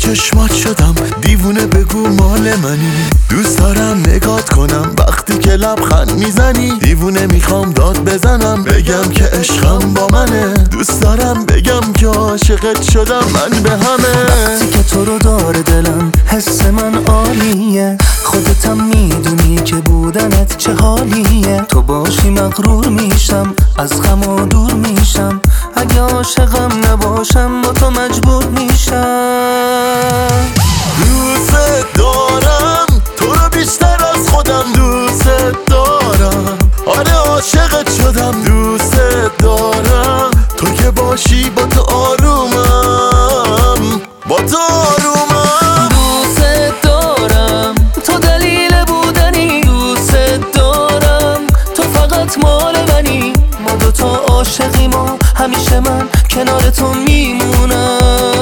چشمات شدم دیوونه، بگو مال منی. دوست دارم نگات کنم وقتی که لبخند میزنی. دیوونه میخوام داد بزنم بگم که عشقم با منه. دوست دارم بگم که عاشقت شدم من به همه. وقتی که تو رو داره دلم حس من عالیه. خودتم میدونی که بودنت چه حالیه. تو باشی مغرور میشم، از غم و دور میشم. اگه عاشقم نباشم با تو مجبور میشم. دوست دارم تو رو بیشتر از خودم. دوست دارم، آره عاشقت شدم. دوست دارم تو که باشی با تو آرومم، با تو آرومم. دوست دارم تو دلیل بودنی. دوست دارم تو فقط مال منی. ما دوتا عاشقیم و همیشه من کنار تو میمونم.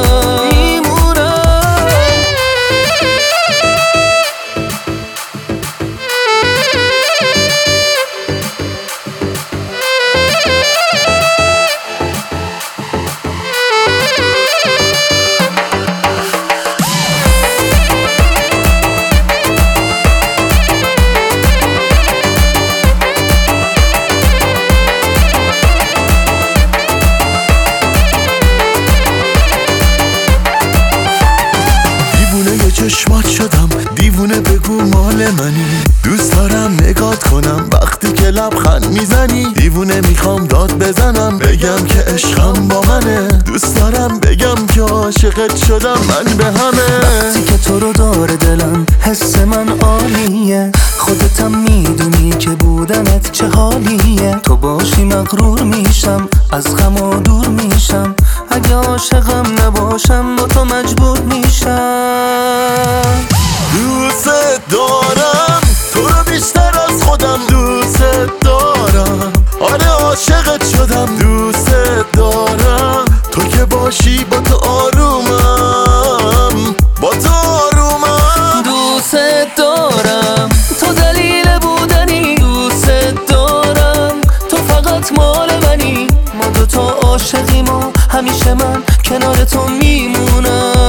چشمات شدم دیوونه، بگو مال منی. دوست دارم نگات کنم وقتی که لبخند میزنی. دیوونه میخوام داد بزنم بگم که عشقم با منه. دوست دارم بگم که عاشقت شدم من به همه. وقتی که تو رو داره دلم حس من عالیه. خودتم میدونی که بودنت چه حالیه. تو باشی مغرور میشم، از غم و دور میشم. اگه عاشقم نباشم با تو مجبور میشم. دوست دارم تو رو بیشتر از خودم. دوست دارم، آره عاشقت شدم. دوست دارم تو که باشی با تو آرومم، با تو آرومم. دوست دارم تو دلیل بودنی. دوست دارم تو فقط مال منی. ما دوتا عاشقیم و همیشه من کنار تو میمونم.